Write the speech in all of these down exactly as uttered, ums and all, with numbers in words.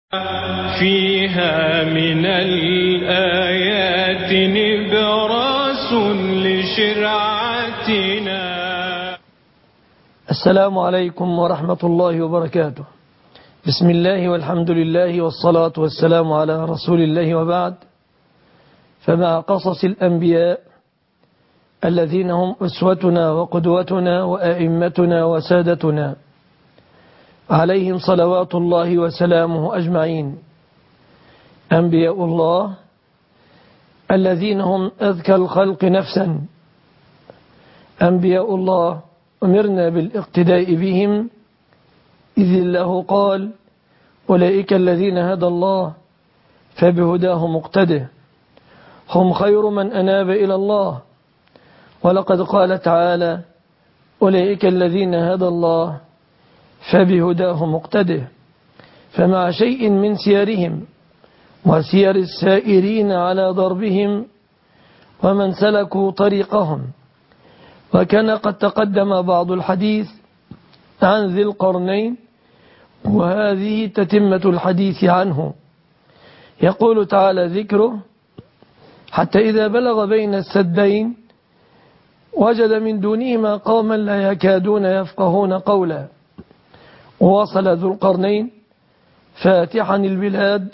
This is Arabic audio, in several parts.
فيها من الآيات نبراس لشرعتنا. السلام عليكم ورحمة الله وبركاته. بسم الله والحمد لله والصلاة والسلام على رسول الله، وبعد. فمع قصص الأنبياء الذين هم أسوتنا وقدوتنا وأئمتنا وسادتنا عليهم صلوات الله وسلامه أجمعين، أنبياء الله الذين هم أذكى الخلق نفسا، أنبياء الله أمرنا بالاقتداء بهم، إذ الله قال: أولئك الذين هدى الله فبهداه مقتده، هم خير من أناب إلى الله. ولقد قال تعالى: أولئك الذين هدى الله فبهداه مقتده. فمع شيء من سيرهم وسير السائرين على ضربهم ومن سلكوا طريقهم. وكان قد تقدم بعض الحديث عن ذي القرنين، وهذه تتمة الحديث عنه. يقول تعالى ذكره: حتى إذا بلغ بين السدين وجد من دونهما قوما لا يكادون يفقهون قولا. ووصل ذو القرنين فاتحا البلاد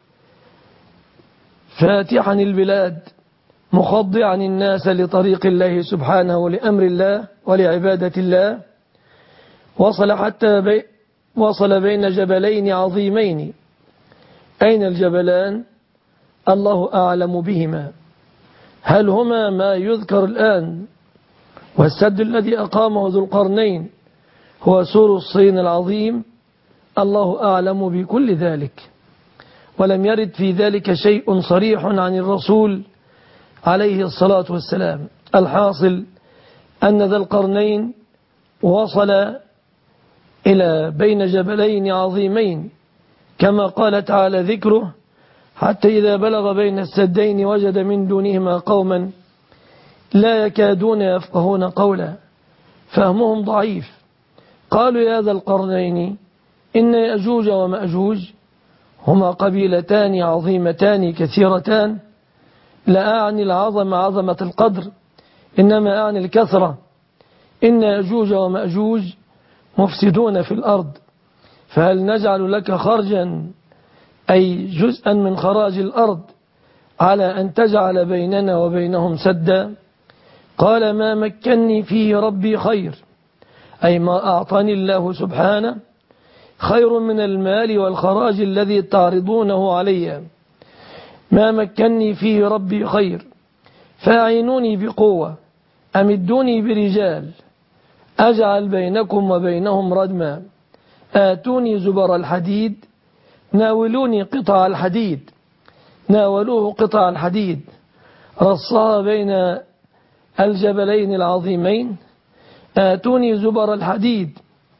فاتحا البلاد مخضعا الناس لطريق الله سبحانه ولأمر الله ولعبادة الله. وصل حتى بي وصل بين جبلين عظيمين. أين الجبلان؟ الله أعلم بهما. هل هما ما يذكر الآن؟ والسد الذي أقامه ذو القرنين هو سور الصين العظيم، الله أعلم بكل ذلك، ولم يرد في ذلك شيء صريح عن الرسول عليه الصلاة والسلام. الحاصل أن ذا القرنين وصل إلى بين جبلين عظيمين، كما قال تعالى ذكره: حتى إذا بلغ بين السدين وجد من دونهما قوما لا يكادون يفقهون قولا، فهمهم ضعيف. قالوا: يا ذا القرنين إن يأجوج ومأجوج هما قبيلتان عظيمتان كثيرتان، لا أعني العظم عظمة القدر، إنما أعني الكثرة. إن يأجوج ومأجوج مفسدون في الأرض، فهل نجعل لك خرجا، أي جزءا من خراج الأرض، على أن تجعل بيننا وبينهم سدا؟ قال: ما مكني فيه ربي خير، أي ما أعطاني الله سبحانه خير من المال والخراج الذي تعرضونه علي. ما مكني فيه ربي خير، فأعينوني بقوة، أمدوني برجال، أجعل بينكم وبينهم ردما، آتوني زبر الحديد، ناولوني قطع الحديد. ناولوه قطع الحديد، رصها بين الجبلين العظيمين. آتوني زبر الحديد،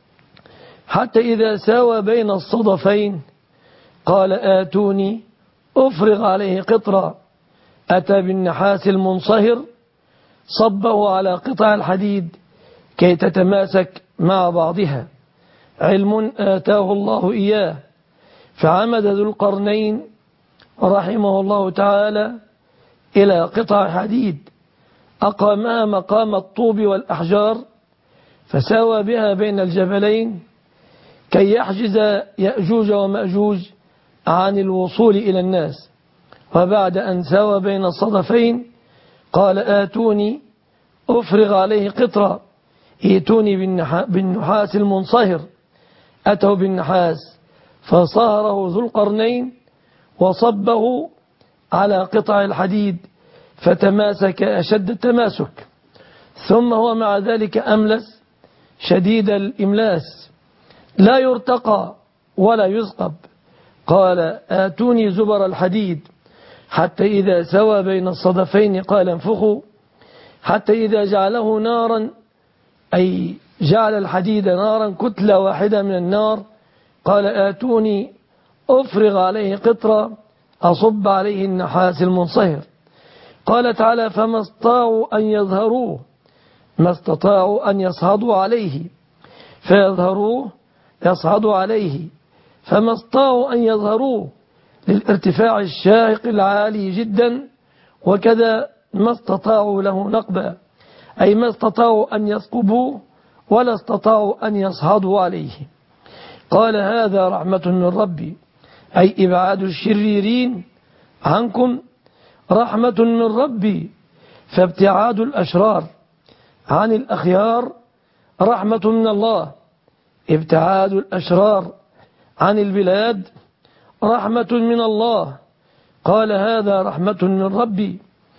حتى إذا ساوى بين الصدفين قال: آتوني أفرغ عليه قطرا. أتى بالنحاس المنصهر، صبه على قطع الحديد كي تتماسك مع بعضها. علم آتاه الله إياه. فعمد ذو القرنين رحمه الله تعالى إلى قطع حديد أقامها مقام الطوب والأحجار، فساوى بها بين الجبلين كي يحجز يأجوج ومأجوج عن الوصول إلى الناس. وبعد أن ساوى بين الصدفين قال: آتوني أفرغ عليه قطرا، ائتوني بالنحاس المنصهر. أتوا بالنحاس فصهره ذو القرنين وصبه على قطع الحديد فتماسك أشد التماسك. ثم هو مع ذلك أملس شديد الإملاس، لا يرتقى ولا يثقب. قال: آتوني زبر الحديد، حتى إذا سوى بين الصدفين قال: انفخوا، حتى إذا جعله نارا، أي جعل الحديد نارا، كتلة واحدة من النار، قال: آتوني أفرغ عليه قطرا، أصب عليه النحاس المنصهر. قال تعالى: فما استطاعوا أن يظهروه، ما استطاعوا أن يصعدوا عليه، فيظهروه يصعدوا عليه، فما استطاعوا أن يظهروه للارتفاع الشاهق العالي جدا، وكذا ما استطاعوا له نقبا، أي ما استطاعوا أن يثقبوه ولا استطاعوا أن يصعدوا عليه. قال هذا رحمة من ربي، أي إبعاد الشريرين عنكم رحمة من ربي، فابتعاد الأشرار عن الأخيار رحمة من الله، ابتعاد الأشرار عن البلاد رحمة من الله. قال هذا رحمة من ربي،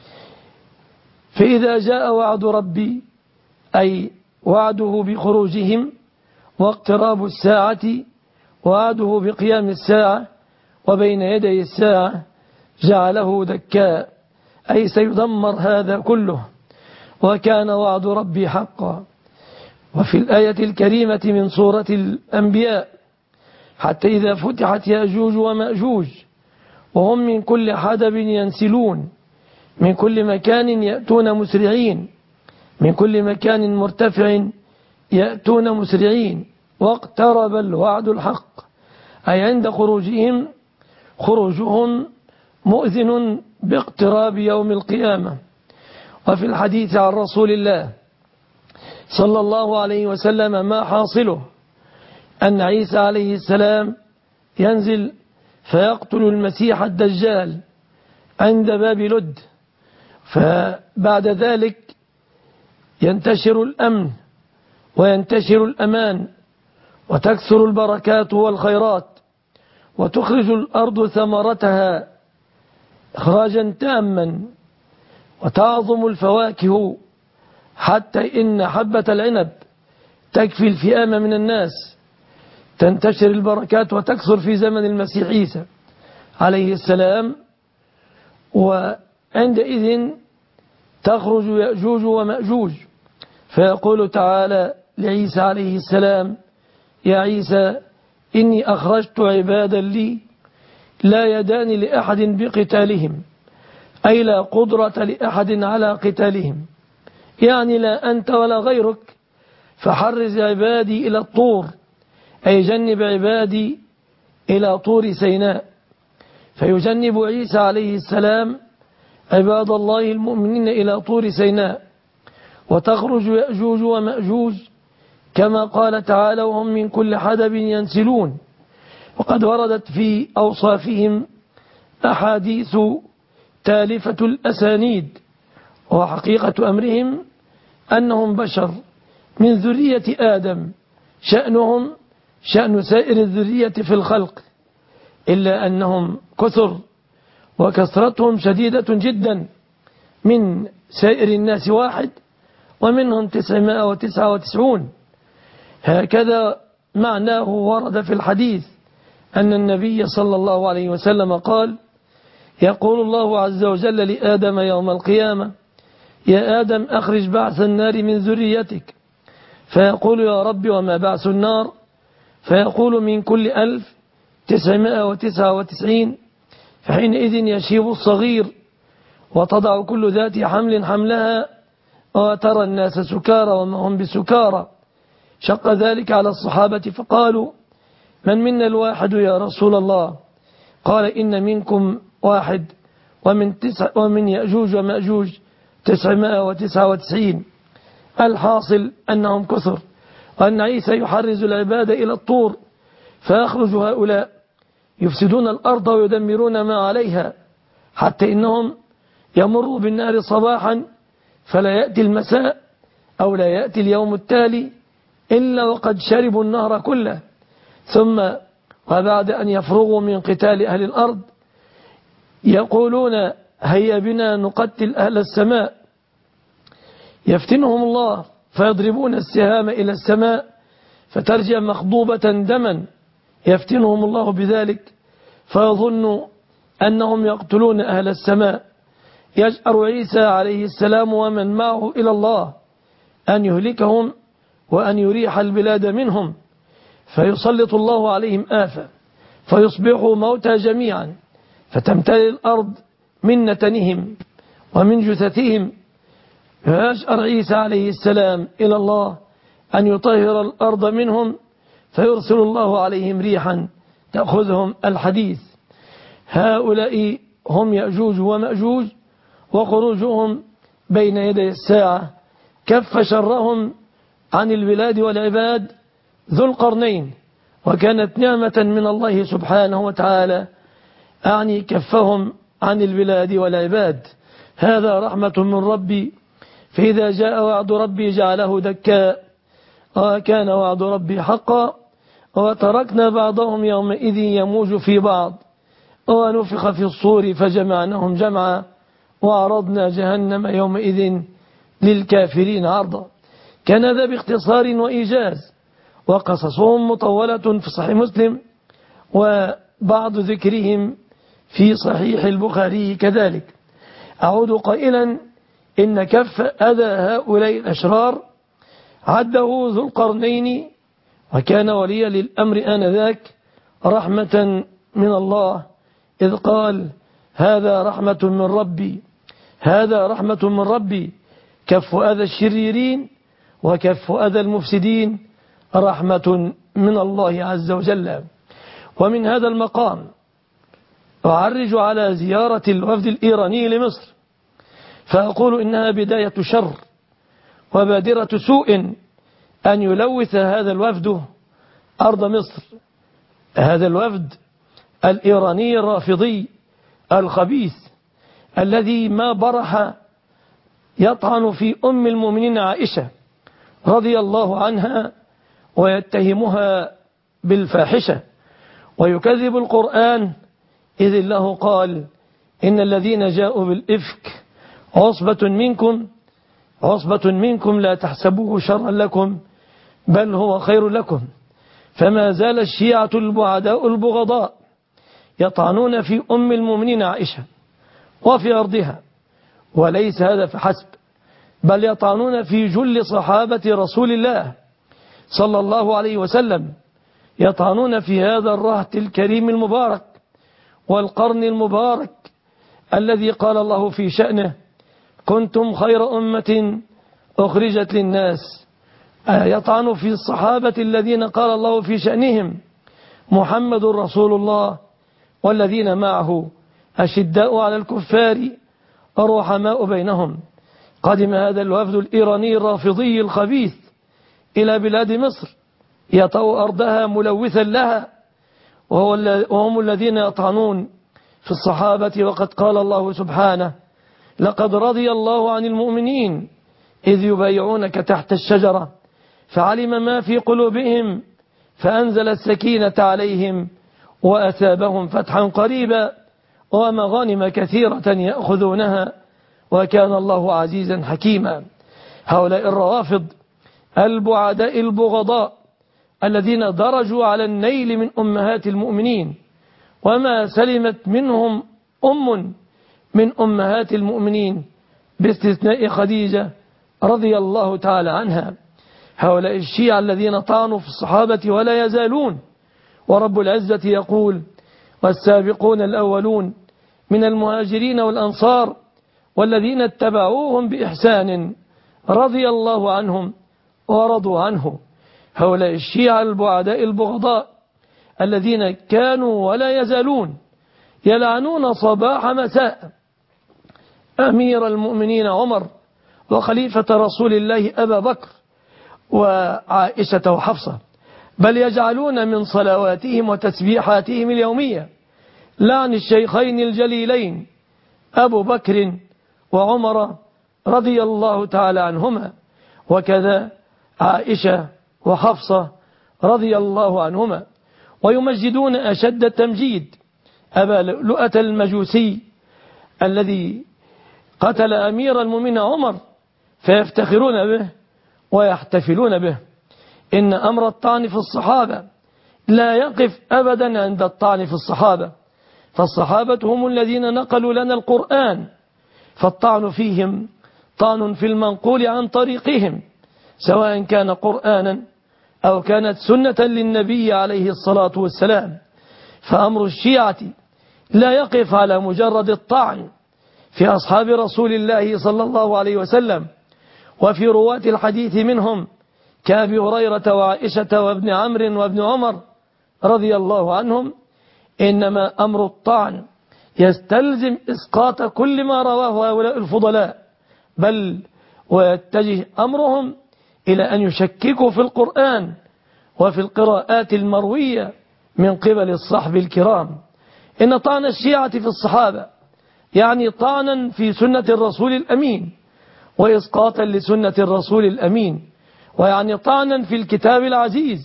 فإذا جاء وعد ربي أي وعده بخروجهم واقتراب الساعة، وعده بقيام الساعة وبين يدي الساعة، جعله دكاء، أي سيدمر هذا كله، وكان وعد ربي حقا. وفي الآية الكريمة من سورة الأنبياء حتى إذا فتحت يأجوج ومأجوج وهم من كل حدب ينسلون، من كل مكان يأتون مسرعين، من كل مكان مرتفع يأتون مسرعين، واقترب الوعد الحق، أي عند خروجهم خروجهم مؤذن باقتراب يوم القيامة. وفي الحديث عن رسول الله صلى الله عليه وسلم ما حاصله أن عيسى عليه السلام ينزل فيقتل المسيح الدجال عند باب لد، فبعد ذلك ينتشر الأمن وينتشر الأمان وتكثر البركات والخيرات، وتخرج الأرض ثمرتها إخراجا تاما، وتعظم الفواكه حتى إن حبة العنب تكفي الفئام من الناس. تنتشر البركات وتكثر في زمن المسيح عيسى عليه السلام، وعندئذ تخرج يأجوج ومأجوج، فيقول تعالى لعيسى عليه السلام: يا عيسى إني أخرجت عبادا لي لا يدان لأحد بقتالهم، أي لا قدرة لأحد على قتالهم، يعني لا أنت ولا غيرك، فحرز عبادي إلى الطور، أي جنب عبادي إلى طور سيناء. فيجنب عيسى عليه السلام عباد الله المؤمنين إلى طور سيناء، وتخرج يأجوج ومأجوج كما قال تعالى: وهم من كل حدب ينسلون. وقد وردت في أوصافهم أحاديث تالفة الأسانيد، وحقيقة أمرهم أنهم بشر من ذرية آدم، شأنهم شأن سائر الذرية في الخلق، إلا أنهم كثر وكثرتهم شديدة جدا، من سائر الناس واحد ومنهم تسعمائة وتسعة وتسعون. هكذا معناه ورد في الحديث أن النبي صلى الله عليه وسلم قال: يقول الله عز وجل لآدم يوم القيامة: يا آدم أخرج بعث النار من ذريتك، فيقول: يا رب وما بعث النار؟ فيقول: من كل ألف تسعمائة وتسعة وتسعين. فحينئذ يشيب الصغير وتضع كل ذات حمل حملها، وترى الناس سكارى وما هم بسكارى. شق ذلك على الصحابة فقالوا: من منا الواحد يا رسول الله؟ قال: إن منكم واحد، ومن, تسع ومن يأجوج ومأجوج تسعمائة وتسعة وتسعين. الحاصل أنهم كثر، وأن عيسى يحرز العباد إلى الطور، فيخرج هؤلاء يفسدون الأرض ويدمرون ما عليها، حتى إنهم يمروا بالنار صباحا فلا يأتي المساء أو لا يأتي اليوم التالي إلا وقد شربوا النهر كله. ثم وبعد أن يفرغوا من قتال أهل الأرض يقولون: هيا بنا نقتل أهل السماء. يفتنهم الله فيضربون السهام إلى السماء فترجع مخضوبة دما، يفتنهم الله بذلك فيظن أنهم يقتلون أهل السماء. يجأر عيسى عليه السلام ومن معه إلى الله أن يهلكهم وأن يريح البلاد منهم، فيسلط الله عليهم آفة فيصبحوا موتى جميعا، فتمتلئ الأرض من نتنهم ومن جثثهم. فيجأر عيسى عليه السلام إلى الله أن يطهر الأرض منهم، فيرسل الله عليهم ريحا يأخذهم الحديث. هؤلاء هم يأجوج ومأجوج، وخروجهم بين يدي الساعة كف شرهم عن البلاد والعباد ذو القرنين، وكانت نعمة من الله سبحانه وتعالى، أعني كفهم عن البلاد والعباد. هذا رحمة من ربي، فإذا جاء وعد ربي جعله دكا، وكان وعد ربي حقا، وتركنا بعضهم يومئذ يموج في بعض، ونفخ في الصور فجمعناهم جمعا، وعرضنا جهنم يومئذ للكافرين عرضا. كان ذا باختصار وإيجاز، وقصصهم مطولة في صحيح مسلم، وبعض ذكرهم في صحيح البخاري كذلك. أعود قائلا إن كف أذى هؤلاء الأشرار عده ذو القرنين، وكان وليا للأمر آنذاك رحمة من الله، إذ قال: هذا رحمة من ربي، هذا رحمة من ربي، كف أذى الشريرين وكف أذى المفسدين رحمة من الله عز وجل. ومن هذا المقام أعرج على زيارة الوفد الإيراني لمصر، فأقول إنها بداية شر وبادرة سوء أن يلوث هذا الوفد أرض مصر. هذا الوفد الإيراني الرافضي الخبيث الذي ما برح يطعن في أم المؤمنين عائشة رضي الله عنها ويتهمها بالفاحشة، ويكذب القرآن إذ الله قال: إن الذين جاءوا بالإفك عصبة منكم عصبة منكم لا تحسبوه شرا لكم بل هو خير لكم. فما زال الشيعة البعداء البغضاء يطعنون في أم المؤمنين عائشة وفي أرضها، وليس هذا فحسب، بل يطعنون في جل صحابة رسول الله صلى الله عليه وسلم، يطعنون في هذا الرهط الكريم المبارك والقرن المبارك الذي قال الله في شأنه: كنتم خير أمة أخرجت للناس. يطعن في الصحابة الذين قال الله في شأنهم: محمد رسول الله والذين معه أشداء على الكفار الرحماء بينهم. قدم هذا الوفد الإيراني الرافضي الخبيث إلى بلاد مصر يطأ أرضها ملوثا لها، وهم الذين يطعنون في الصحابة، وقد قال الله سبحانه: لقد رضي الله عن المؤمنين إذ يبايعونك تحت الشجرة فعلم ما في قلوبهم فأنزل السكينة عليهم وأثابهم فتحا قريبا ومغانم كثيرة يأخذونها وكان الله عزيزا حكيما. هؤلاء الروافض البعداء البغضاء الذين درجوا على النيل من أمهات المؤمنين، وما سلمت منهم أم من أمهات المؤمنين باستثناء خديجة رضي الله تعالى عنها. هؤلاء الشيعة الذين طعنوا في الصحابة ولا يزالون، ورب العزة يقول: والسابقون الأولون من المهاجرين والأنصار والذين اتبعوهم بإحسان رضي الله عنهم ورضوا عنه. هؤلاء الشيعة البعداء البغضاء الذين كانوا ولا يزالون يلعنون صباح مساء أمير المؤمنين عمر وخليفة رسول الله أبا بكر وعائشة وحفصة، بل يجعلون من صلواتهم وتسبيحاتهم اليومية لعن الشيخين الجليلين أبو بكر وعمر رضي الله تعالى عنهما، وكذا عائشة وحفصة رضي الله عنهما. ويمجدون أشد التمجيد أبا لؤلؤة المجوسي الذي قتل أمير المؤمنين عمر، فيفتخرون به ويحتفلون به. إن أمر الطعن في الصحابة لا يقف أبدا عند الطعن في الصحابة، فالصحابة هم الذين نقلوا لنا القرآن، فالطعن فيهم طعن في المنقول عن طريقهم، سواء كان قرآنا أو كانت سنة للنبي عليه الصلاة والسلام. فأمر الشيعة لا يقف على مجرد الطعن في أصحاب رسول الله صلى الله عليه وسلم وفي رواة الحديث منهم كأبي هريرة وعائشة وابن عمرو وابن عمر رضي الله عنهم، إنما أمر الطعن يستلزم إسقاط كل ما رواه هؤلاء الفضلاء، بل ويتجه أمرهم إلى أن يشككوا في القرآن وفي القراءات المروية من قبل الصحب الكرام. إن طعن الشيعة في الصحابة يعني طعنا في سنة الرسول الأمين وإسقاطا لسنة الرسول الأمين، ويعني طعنا في الكتاب العزيز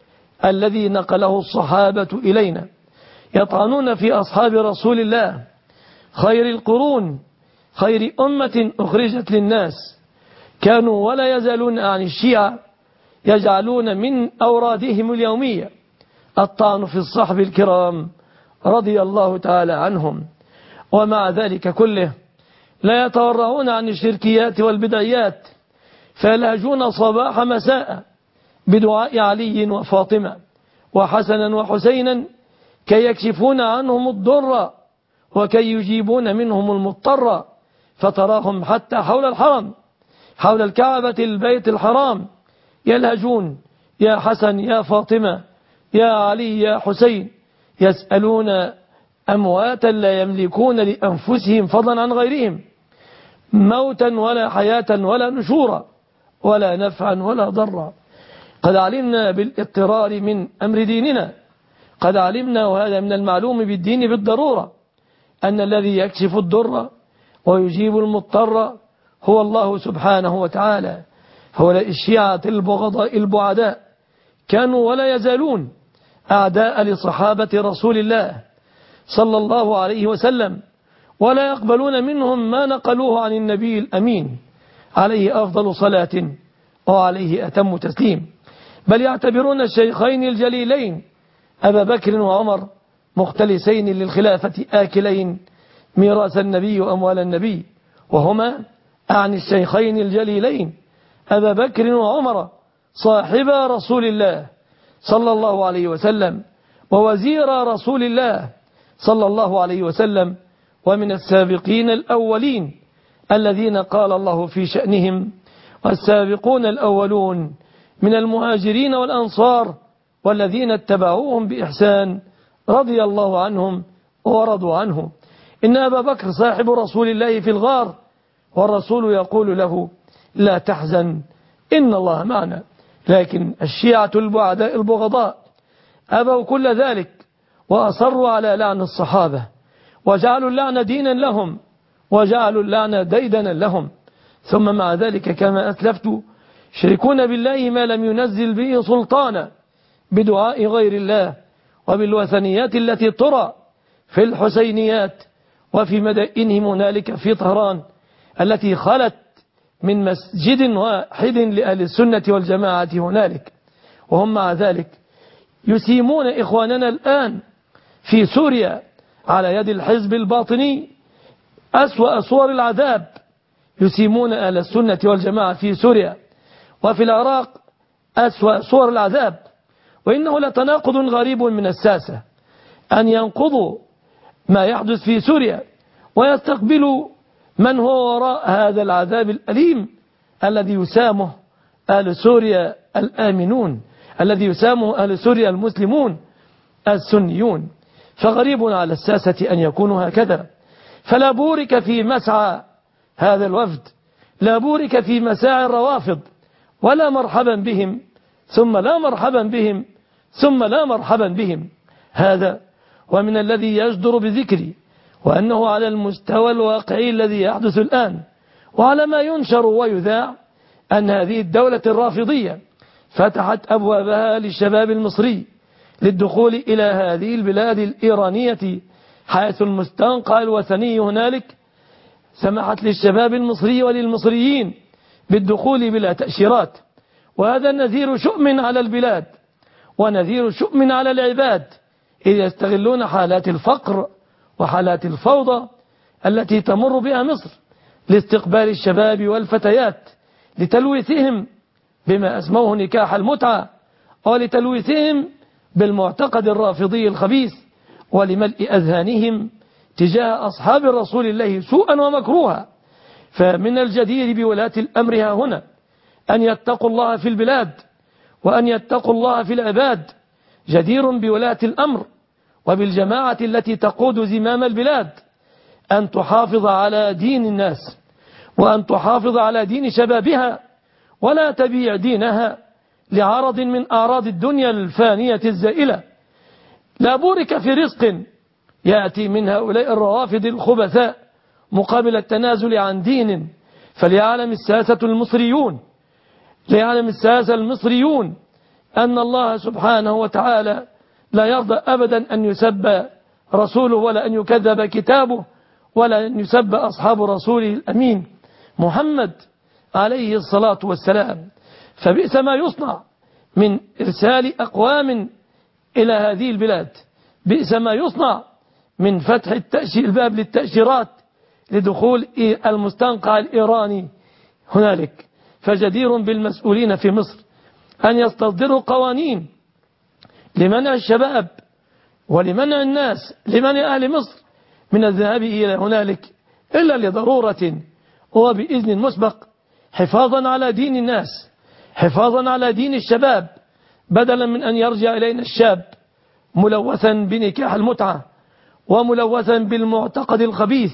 الذي نقله الصحابة إلينا. يطعنون في أصحاب رسول الله خير القرون، خير أمة أخرجت للناس. كانوا ولا يزالون عن الشيعة يجعلون من أورادهم اليومية الطعن في الصحب الكرام رضي الله تعالى عنهم، ومع ذلك كله لا يتورعون عن الشركيات والبدعيات، فيلهجون صباح مساء بدعاء علي وفاطمة وحسنا وحسينا كي يكشفون عنهم الضر وكي يجيبون منهم المضطر، فتراهم حتى حول الحرم حول الكعبة البيت الحرام يلهجون يا حسن يا فاطمة يا علي يا حسين، يسألون أمواتا لا يملكون لأنفسهم فضلا عن غيرهم موتا ولا حياة ولا نشورا ولا نفعا ولا ضرا. قد علمنا بالاضطرار من أمر ديننا، قد علمنا وهذا من المعلوم بالدين بالضرورة أن الذي يكشف الضر ويجيب المضطر هو الله سبحانه وتعالى. هؤلاء الشيعة البغضاء البعداء كانوا ولا يزالون أعداء لصحابة رسول الله صلى الله عليه وسلم، ولا يقبلون منهم ما نقلوه عن النبي الأمين عليه أفضل صلاة وعليه أتم تسليم، بل يعتبرون الشيخين الجليلين أبا بكر وعمر مختلسين للخلافة آكلين ميراث النبي وأموال النبي، وهما أعني الشيخين الجليلين أبا بكر وعمر صاحبا رسول الله صلى الله عليه وسلم ووزير رسول الله صلى الله عليه وسلم، ومن السابقين الأولين الذين قال الله في شأنهم والسابقون الأولون من المهاجرين والأنصار والذين اتبعوهم بإحسان رضي الله عنهم ورضوا عنه. إن أبا بكر صاحب رسول الله في الغار والرسول يقول له لا تحزن إن الله معنا، لكن الشيعة البعداء البغضاء أبوا كل ذلك وأصروا على لعن الصحابة وجعلوا اللعن دينا لهم وجعلوا اللعن ديدنا لهم، ثم مع ذلك كما أسلفت يشركون بالله ما لم ينزل به سلطانا بدعاء غير الله وبالوثنيات التي ترى في الحسينيات وفي مدائنهم هنالك في طهران التي خلت من مسجد واحد لأهل السنة والجماعة هنالك، وهم مع ذلك يسيمون إخواننا الآن في سوريا على يد الحزب الباطني أسوأ صور العذاب، يسيمون أهل السنة والجماعة في سوريا وفي العراق أسوأ صور العذاب. وإنه لتناقض غريب من الساسة أن ينقضوا ما يحدث في سوريا ويستقبلوا من هو وراء هذا العذاب الأليم الذي يسامه أهل سوريا الآمنون، الذي يسامه أهل سوريا المسلمون السنيون. فغريب على الساسة أن يكونوا هكذا. فلا بورك في مسعى هذا الوفد، لا بورك في مساعي الروافض، ولا مرحبا بهم ثم لا مرحبا بهم ثم لا مرحبا بهم. هذا ومن الذي يجدر بذكري وأنه على المستوى الواقعي الذي يحدث الآن وعلى ما ينشر ويذاع أن هذه الدولة الرافضية فتحت أبوابها للشباب المصري للدخول إلى هذه البلاد الإيرانية، حيث المستنقع الوثني هنالك سمحت للشباب المصري وللمصريين بالدخول بلا تأشيرات. وهذا نذير شؤم على البلاد ونذير شؤم على العباد، إذ يستغلون حالات الفقر وحالات الفوضى التي تمر بها مصر لاستقبال الشباب والفتيات، لتلويثهم بما أسموه نكاح المتعة، ولتلويثهم بالمعتقد الرافضي الخبيث، ولملء أذهانهم تجاه أصحاب الرسول الله سوءا ومكروها. فمن الجدير بولاة الأمر ها هنا أن يتقوا الله في البلاد وأن يتقوا الله في العباد. جدير بولاة الأمر وبالجماعة التي تقود زمام البلاد أن تحافظ على دين الناس، وأن تحافظ على دين شبابها، ولا تبيع دينها لعرض من أعراض الدنيا الفانية الزائلة. لا بورك في رزق يأتي من هؤلاء الروافد الخبثاء مقابل التنازل عن دين. فليعلم الساسة المصريون ليعلم الساسة المصريون أن الله سبحانه وتعالى لا يرضى أبدا أن يسب رسوله، ولا أن يكذب كتابه، ولا أن يسب أصحاب رسوله الأمين محمد عليه الصلاة والسلام. فبئس ما يصنع من إرسال أقوام إلى هذه البلاد، بئس ما يصنع من فتح الباب للتأشيرات لدخول المستنقع الإيراني هنالك. فجدير بالمسؤولين في مصر أن يستصدروا قوانين لمنع الشباب ولمنع الناس، لمنع أهل مصر من الذهاب إلى هنالك إلا لضرورة وبإذن مسبق، حفاظا على دين الناس، حفاظا على دين الشباب، بدلا من أن يرجع إلينا الشاب ملوثا بنكاح المتعة، وملوثا بالمعتقد الخبيث،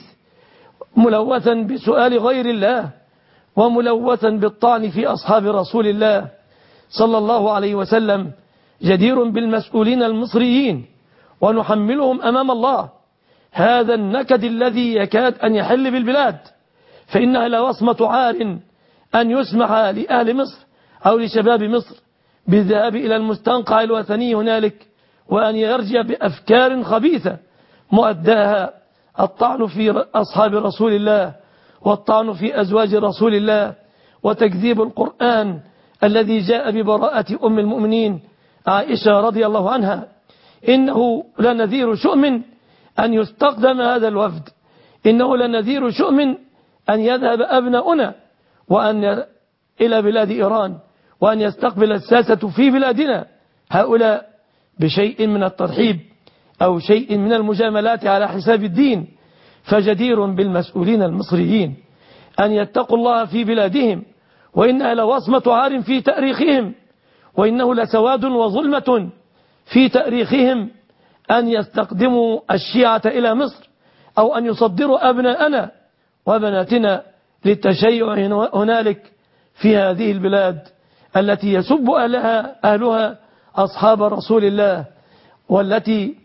ملوثا بسؤال غير الله، وملوثا بالطعن في أصحاب رسول الله صلى الله عليه وسلم. جدير بالمسؤولين المصريين ونحملهم أمام الله هذا النكد الذي يكاد أن يحل بالبلاد، فإنها لوصمة عار أن يسمح لأهل مصر أو لشباب مصر بالذهاب إلى المستنقع الوثني هنالك، وأن يرجع بأفكار خبيثة مؤداها الطعن في أصحاب رسول الله، والطعن في أزواج رسول الله، وتكذيب القرآن الذي جاء ببراءة أم المؤمنين عائشة رضي الله عنها. إنه لنذير شؤم أن يستقدم هذا الوفد، إنه لنذير شؤم أن يذهب أبناؤنا وأن إلى بلاد إيران، وأن يستقبل الساسة في بلادنا هؤلاء بشيء من الترحيب أو شيء من المجاملات على حساب الدين. فجدير بالمسؤولين المصريين أن يتقوا الله في بلادهم، وإنها لوصمة عار في تاريخهم، وإنه لسواد وظلمة في تاريخهم أن يستقدموا الشيعة إلى مصر، أو أن يصدروا أبناءنا وبناتنا للتشيع هنالك في هذه البلاد التي يسب أهلها, أهلها أصحاب رسول الله، والتي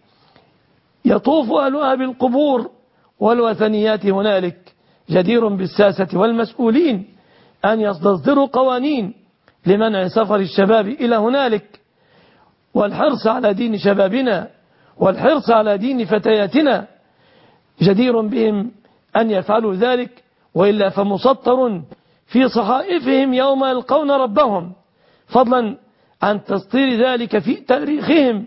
يطوف أهلها بالقبور والوثنيات هنالك. جدير بالساسة والمسؤولين أن يستصدروا قوانين لمنع سفر الشباب إلى هنالك، والحرص على دين شبابنا، والحرص على دين فتياتنا. جدير بهم أن يفعلوا ذلك، وإلا فمسطر في صحائفهم يوم يلقون ربهم، فضلا عن تسطير ذلك في تاريخهم،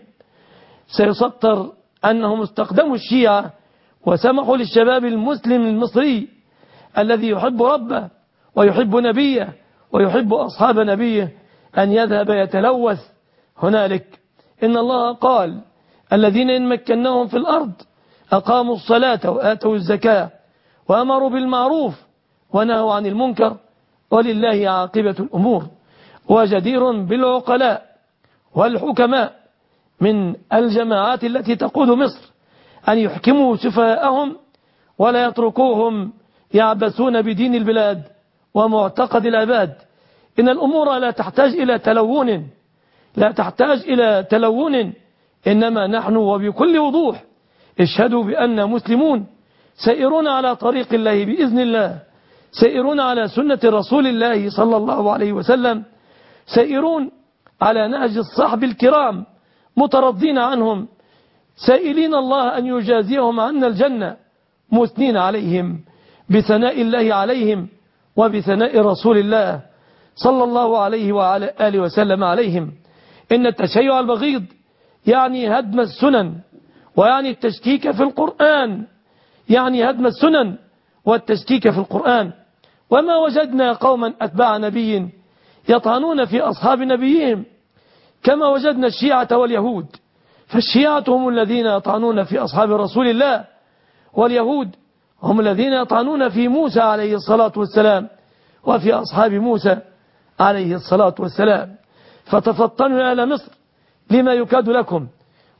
سيسطر أنهم استخدموا الشيعة وسمحوا للشباب المسلم المصري الذي يحب ربه ويحب نبيه ويحب أصحاب نبيه أن يذهب يتلوث هنالك. إن الله قال: الذين إن مكناهم في الأرض أقاموا الصلاة وآتوا الزكاة وأمروا بالمعروف ونهوا عن المنكر ولله عاقبة الأمور. وجدير بالعقلاء والحكماء من الجماعات التي تقود مصر أن يحكموا سفهاءهم ولا يتركوهم يعبثون بدين البلاد ومعتقد العباد. إن الأمور لا تحتاج إلى تلون لا تحتاج إلى تلون إنما نحن وبكل وضوح اشهدوا بأن مسلمون سائرون على طريق الله بإذن الله، سائرون على سنة رسول الله صلى الله عليه وسلم، سائرون على نهج الصحب الكرام مترضين عنهم، سائلين الله أن يجازيهم عنا الجنة، مثنين عليهم بثناء الله عليهم وبثناء رسول الله صلى الله عليه وعلى آله وسلم عليهم. إن التشيع البغيض يعني هدم السنن، ويعني التشكيك في القرآن، يعني هدم السنن والتشكيك في القرآن. وما وجدنا قوما أتباع نبي يطعنون في أصحاب نبيهم كما وجدنا الشيعة واليهود. فالشيعة هم الذين يطعنون في أصحاب رسول الله، واليهود هم الذين يطعنون في موسى عليه الصلاة والسلام وفي أصحاب موسى عليه الصلاة والسلام. فتفطنوا أهل مصر لما يكاد لكم،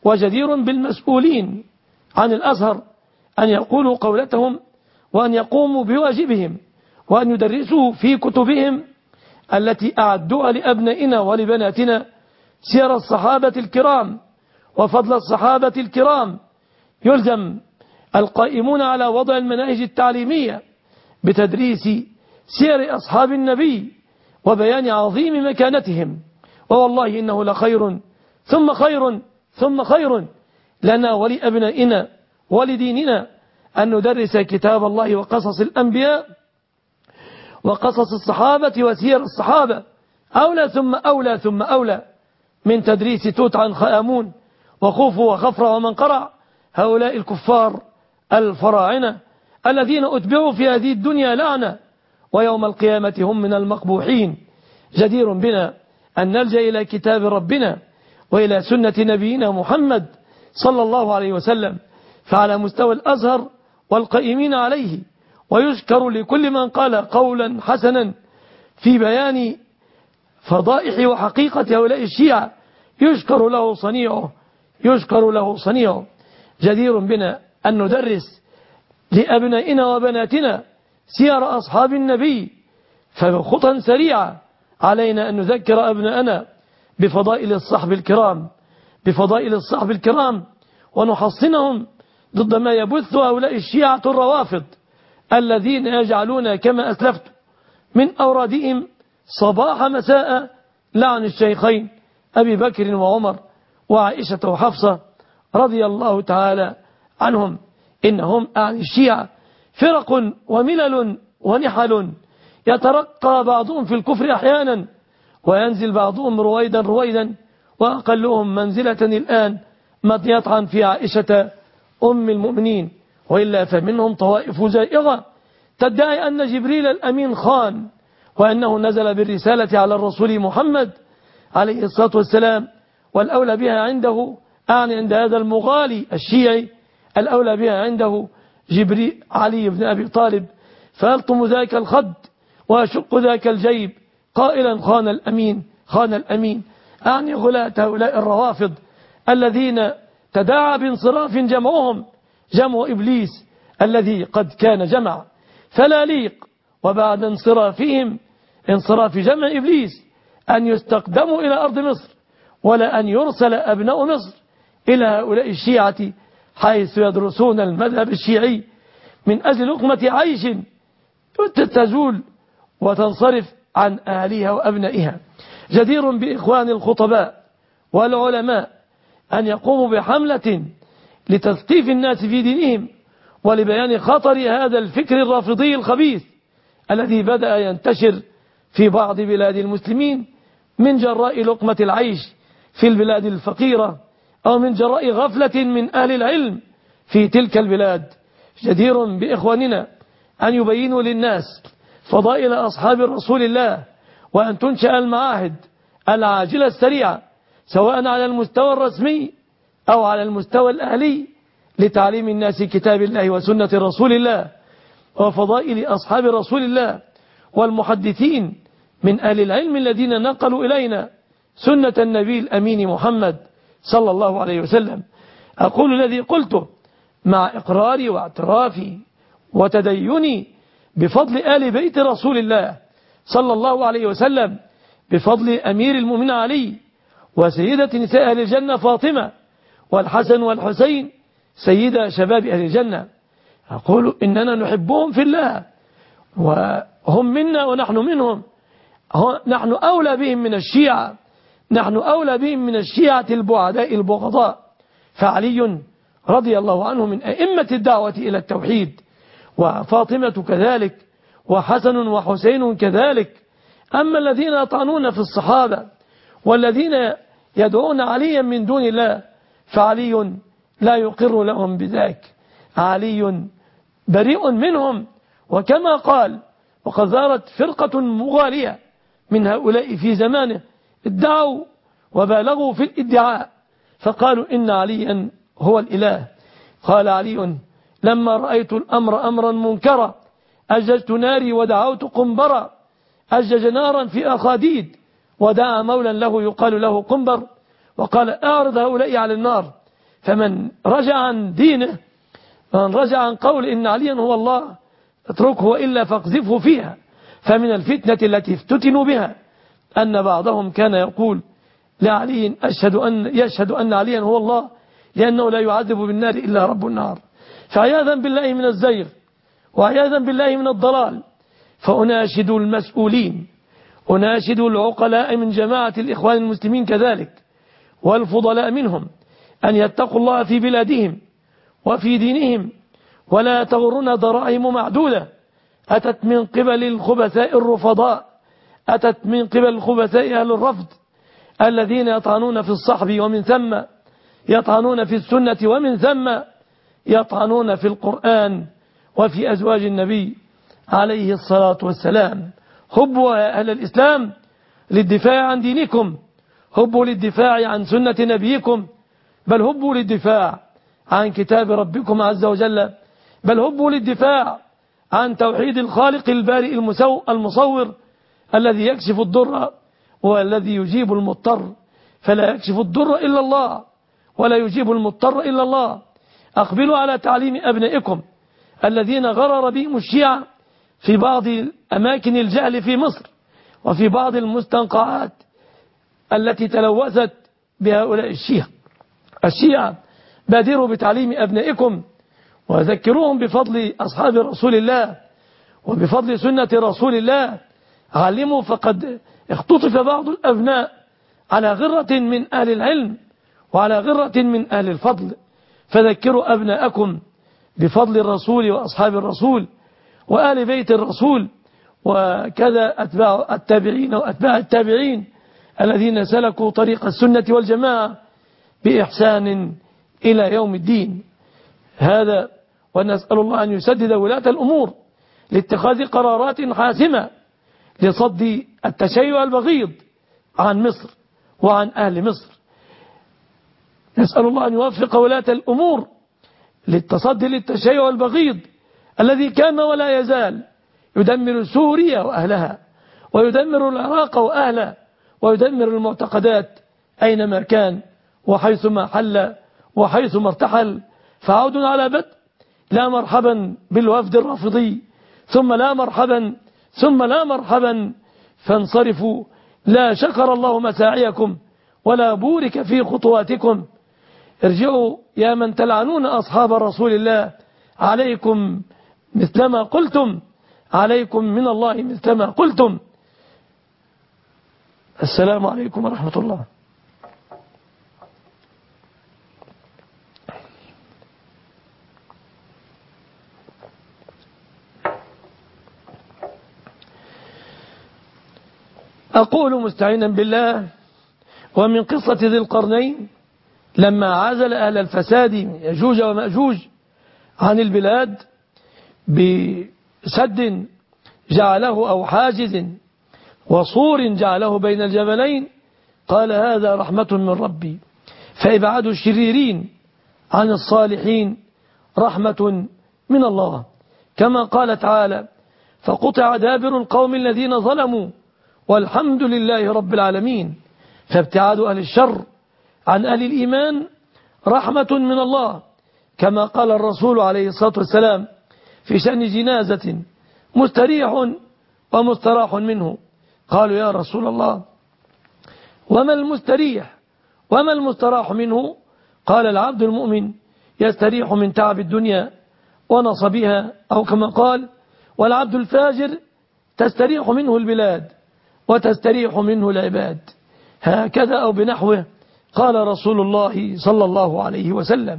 وجدير بالمسؤولين عن الأزهر أن يقولوا قولتهم وأن يقوموا بواجبهم وأن يدرسوا في كتبهم التي أعدوها لأبنائنا ولبناتنا سير الصحابة الكرام وفضل الصحابة الكرام. يلزم القائمون على وضع المناهج التعليمية بتدريس سير أصحاب النبي وبيان عظيم مكانتهم، ووالله إنه لخير ثم خير ثم خير لنا ولأبنائنا ولديننا أن ندرس كتاب الله وقصص الأنبياء وقصص الصحابة وسير الصحابة، أولى ثم أولى ثم أولى من تدريس توت عنخ آمون وخوفو وخفر ومن قرع، هؤلاء الكفار الفراعنة الذين أتبعوا في هذه الدنيا لعنة ويوم القيامة هم من المقبوحين. جدير بنا أن نلجأ إلى كتاب ربنا وإلى سنة نبينا محمد صلى الله عليه وسلم. فعلى مستوى الأزهر والقائمين عليه، ويشكر لكل من قال قولا حسنا في بيان فضائح وحقيقة هؤلاء الشيعة، يشكر له صنيعه يشكر له صنيعه. جدير بنا أن ندرس لأبنائنا وبناتنا سير أصحاب النبي، فبخطى سريعة علينا أن نذكر أبنائنا بفضائل الصحب الكرام بفضائل الصحب الكرام ونحصنهم ضد ما يبث هؤلاء الشيعة الروافض الذين يجعلون كما أسلفت من أورادهم صباح مساء لعن الشيخين أبي بكر وعمر وعائشة وحفصة رضي الله تعالى عنهم. إنهم أعني الشيعة فرق وملل ونحل، يترقى بعضهم في الكفر أحيانا وينزل بعضهم رويدا رويدا، وأقلهم منزلة الآن من يطعن في عائشة أم المؤمنين، وإلا فمنهم طوائف زائغة تدعي أن جبريل الأمين خان، وأنه نزل بالرسالة على الرسول محمد عليه الصلاة والسلام، والأولى بها عنده أعني عند هذا المغالي الشيعي الأولى بها عنده جبريل علي بن أبي طالب، فيلطم ذاك الخد ويشق ذاك الجيب قائلا خان الأمين خان الأمين. أعني غلاة هؤلاء الروافض الذين تداعى بانصراف جمعهم جمع إبليس الذي قد كان جمع، فلا ليق وبعد انصرافهم انصراف جمع إبليس أن يستقدموا إلى أرض مصر، ولا أن يرسل أبناء مصر إلى هؤلاء الشيعة حيث يدرسون المذهب الشيعي من أجل لقمة عيش تزول وتنصرف عن أهلها وأبنائها. جدير بإخوان الخطباء والعلماء أن يقوموا بحملة لتثقيف الناس في دينهم ولبيان خطر هذا الفكر الرافضي الخبيث الذي بدأ ينتشر في بعض بلاد المسلمين من جراء لقمة العيش في البلاد الفقيرة أو من جراء غفلة من أهل العلم في تلك البلاد. جدير بإخواننا أن يبينوا للناس فضائل أصحاب رسول الله، وأن تنشأ المعاهد العاجلة السريعة سواء على المستوى الرسمي أو على المستوى الأهلي لتعليم الناس كتاب الله وسنة رسول الله وفضائل أصحاب رسول الله والمحدثين من أهل العلم الذين نقلوا إلينا سنة النبي الأمين محمد صلى الله عليه وسلم. أقول الذي قلته مع إقراري واعترافي وتديني بفضل آل بيت رسول الله صلى الله عليه وسلم، بفضل أمير المؤمنين علي وسيدة نساء أهل الجنة فاطمة والحسن والحسين سيدة شباب أهل الجنة. أقول إننا نحبهم في الله وهم منا ونحن منهم، نحن أولى بهم من الشيعة نحن أولى بهم من الشيعة البعداء البغضاء. فعلي رضي الله عنه من أئمة الدعوة إلى التوحيد، وفاطمة كذلك، وحسن وحسين كذلك. أما الذين يطعنون في الصحابة والذين يدعون عليا من دون الله فعلي لا يقر لهم بذاك، علي بريء منهم. وكما قال وقد ظهرت فرقة مغالية من هؤلاء في زمانه ادعوا وبالغوا في الادعاء فقالوا إن عليا هو الإله. قال علي لما رأيت الأمر أمرا منكرا أججت ناري ودعوت قنبرا، أجج نارا في أخاديد ودعا مولا له يقال له قنبر، وقال أعرض هؤلاء على النار فمن رجع عن دينه، من رجع عن قول إن عليا هو الله اتركه وإلا فاقذفه فيها. فمن الفتنة التي افتتنوا بها أن بعضهم كان يقول لعلي أشهد أن يشهد أن عليا هو الله لأنه لا يعذب بالنار إلا رب النار. فعياذا بالله من الزيغ وعياذا بالله من الضلال، فأناشد المسؤولين، أناشد العقلاء من جماعة الإخوان المسلمين كذلك والفضلاء منهم أن يتقوا الله في بلادهم وفي دينهم، ولا تغرنا ضرائم معدودة أتت من قبل الخبثاء الرفضاء، أتت من قبل الخبثاء أهل الرفض الذين يطعنون في الصحب ومن ثم يطعنون في السنة ومن ثم يطعنون في القرآن وفي أزواج النبي عليه الصلاة والسلام. هبوا يا أهل الإسلام للدفاع عن دينكم، هبوا للدفاع عن سنة نبيكم، بل هبوا للدفاع عن كتاب ربكم عز وجل، بل هبوا للدفاع عن توحيد الخالق البارئ المصور الذي يكشف الضر والذي يجيب المضطر، فلا يكشف الضر إلا الله ولا يجيب المضطر إلا الله. أقبلوا على تعليم أبنائكم الذين غرر بهم الشيعة في بعض أماكن الجهل في مصر وفي بعض المستنقعات التي تلوثت بهؤلاء الشيعة الشيعة بادروا بتعليم أبنائكم وذكروهم بفضل أصحاب رسول الله وبفضل سنة رسول الله. علموا، فقد اختطف بعض الأبناء على غرة من أهل العلم وعلى غرة من أهل الفضل، فذكروا أبناءكم بفضل الرسول وأصحاب الرسول وآل بيت الرسول، وكذا أتباع التابعين وأتباع التابعين الذين سلكوا طريق السنة والجماعة بإحسان إلى يوم الدين. هذا ونسأل الله أن يسدد ولاة الأمور لاتخاذ قرارات حاسمة لصد التشيع البغيض عن مصر وعن أهل مصر. نسأل الله أن يوفق ولاة الأمور للتصدي للتشيع البغيض الذي كان ولا يزال يدمر سوريا وأهلها ويدمر العراق وأهلها ويدمر المعتقدات أينما كان وحيثما حل وحيثما ارتحل. فعود على بدء، لا مرحبا بالوفد الرافضي، ثم لا مرحبا ثم لا مرحبا، فانصرفوا، لا شكر الله مساعيكم ولا بورك في خطواتكم. ارجعوا يا من تلعنون أصحاب رسول الله، عليكم مثلما قلتم، عليكم من الله مثلما قلتم. السلام عليكم ورحمة الله. أقول مستعينا بالله، ومن قصة ذي القرنين لما عزل أهل الفساد يجوج ومأجوج عن البلاد بسد جعله أو حاجز وصور جعله بين الجبلين، قال هذا رحمة من ربي، فإبعاد الشريرين عن الصالحين رحمة من الله، كما قال تعالى فقطع دابر القوم الذين ظلموا والحمد لله رب العالمين. فابتعاد أهل الشر عن أهل الإيمان رحمة من الله، كما قال الرسول عليه الصلاة والسلام في شأن جنازة مستريح ومستراح منه. قالوا يا رسول الله وما المستريح وما المستراح منه؟ قال العبد المؤمن يستريح من تعب الدنيا ونصبها، أو كما قال والعبد الفاجر تستريح منه البلاد وتستريح منه العباد، هكذا أو بنحوه قال رسول الله صلى الله عليه وسلم.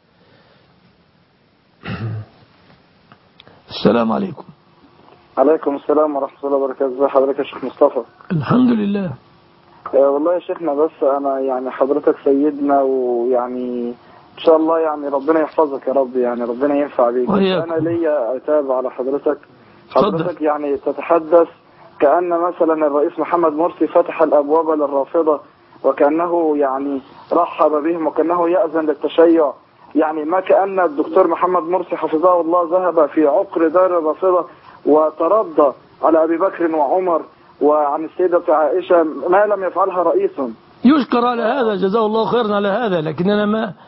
السلام عليكم. عليكم السلام ورحمة الله وبركاته. ازي حضرتك يا شيخ مصطفى؟ الحمد لله. آه والله يا شيخنا، بس أنا يعني حضرتك سيدنا، ويعني إن شاء الله يعني ربنا يحفظك يا رب، يعني ربنا ينفع بيك. أنا ليا أتابع على حضرتك. حضرتك يعني تتحدث كأن مثلا الرئيس محمد مرسي فتح الأبواب للرافضة، وكأنه يعني رحب بهم وكأنه يأذن للتشيع، يعني ما كأن الدكتور محمد مرسي حفظه الله ذهب في عقر دار الرافضة وترضى على أبي بكر وعمر وعن السيدة عائشة ما لم يفعلها رئيس. يشكر على هذا، جزاه الله خيرا على هذا، لكن أنا ما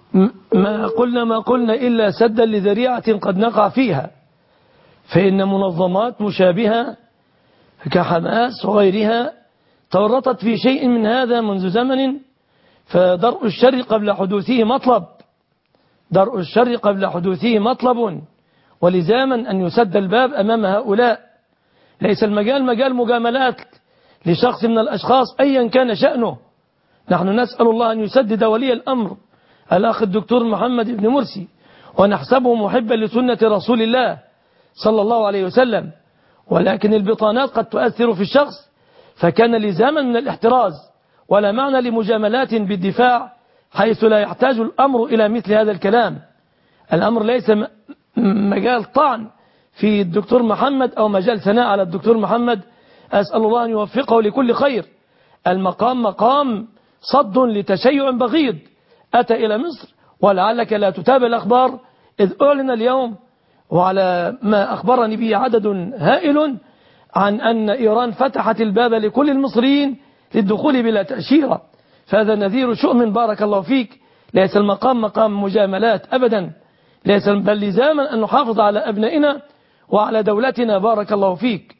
ما قلنا ما قلنا إلا سدا لذريعة قد نقع فيها، فإن منظمات مشابهة كحماس وغيرها تورطت في شيء من هذا منذ زمن، فدرء الشر قبل حدوثه مطلب درء الشر قبل حدوثه مطلب ولزاما أن يسد الباب أمام هؤلاء. ليس المجال مجال مجاملات لشخص من الأشخاص أيا كان شأنه. نحن نسأل الله أن يسدد ولي الأمر الأخ الدكتور محمد بن مرسي، ونحسبه محبا لسنة رسول الله صلى الله عليه وسلم، ولكن البطانات قد تؤثر في الشخص، فكان لزاما من الاحتراز، ولا معنى لمجاملات بالدفاع حيث لا يحتاج الأمر إلى مثل هذا الكلام. الأمر ليس مجال طعن في الدكتور محمد أو مجال ثناء على الدكتور محمد، أسأل الله أن يوفقه لكل خير. المقام مقام صد لتشيع بغيض أتى إلى مصر، ولعلك لا تتابع الأخبار، إذ أعلن اليوم وعلى ما أخبرني به عدد هائل عن أن إيران فتحت الباب لكل المصريين للدخول بلا تأشيرة، فهذا نذير شؤم. بارك الله فيك. ليس المقام مقام مجاملات أبدا، ليس بل لزاما أن نحافظ على أبنائنا وعلى دولتنا. بارك الله فيك.